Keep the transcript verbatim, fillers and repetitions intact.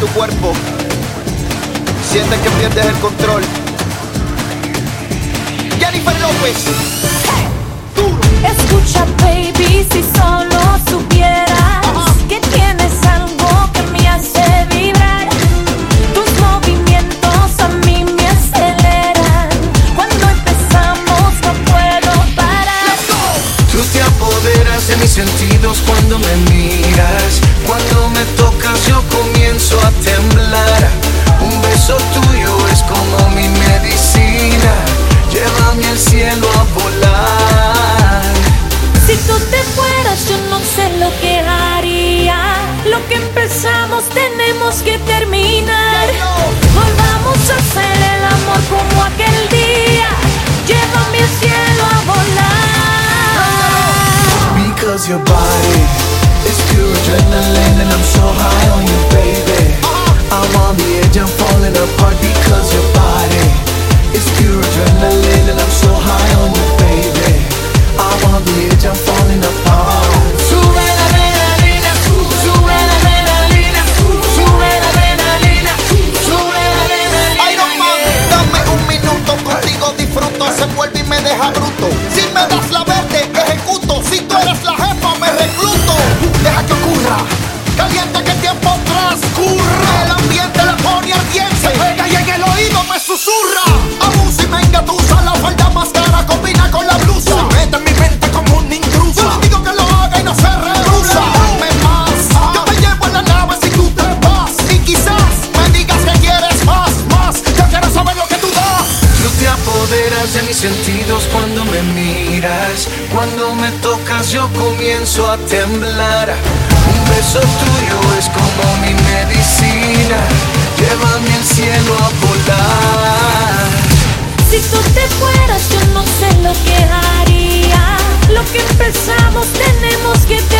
cuerpo. Sientes que pierdes el control. Jennifer López. Duro. Escucha, baby, si solo supieras uh-huh. que tienes algo que me hace vibrar. Tus movimientos a mí me aceleran. Cuando empezamos no puedo parar. Tú te apoderas de mis sentidos cuando me miras. Cuando me tocas yo comienzo a temblar. Un beso tuyo es como mi medicina. Llévame al cielo a volar. Si tú te fueras yo no sé lo que haría. Lo que empezamos tenemos que terminar. Volvamos a hacer el amor como aquel día. Llévame al cielo a volar. Because your body is pure adrenaline and I'm so high on you, baby. I'm on the edge, I'm falling apart because your body is pure adrenaline and I'm so high on you, baby. I'm on the edge, I'm falling apart. Sube la adrenalina, sube la adrenalina, sube la adrenalina, sube la adrenalina. Iron Man, dame un minuto contigo, disfruto. Se vuelve y me deja bruto. Si me das la verde, ejecuto. Si tú eres la jefa, me recluto. Deja que ocurra, caliente que el tiempo transcurra. El ambiente la pone ardiente. Se pega y en el oído me susurra. Abusa y me engatusa, la falda más cara combina con la blusa. Se mete en mi mente como un intruso. Yo le digo que lo haga y no se rehúsa. Dame más, yo te llevo en la nave si tú te vas. Y quizás me digas que quieres más, más. Yo quiero saber lo que tú das. Tú te apoderas de mis sentidos cuando me miras. Cuando me tocas yo comienzo a temblar. Un beso tuyo es como mi medicina. Llévame al cielo a volar. Si tú te fueras yo no sé lo que haría. Lo que empezamos tenemos que terminar.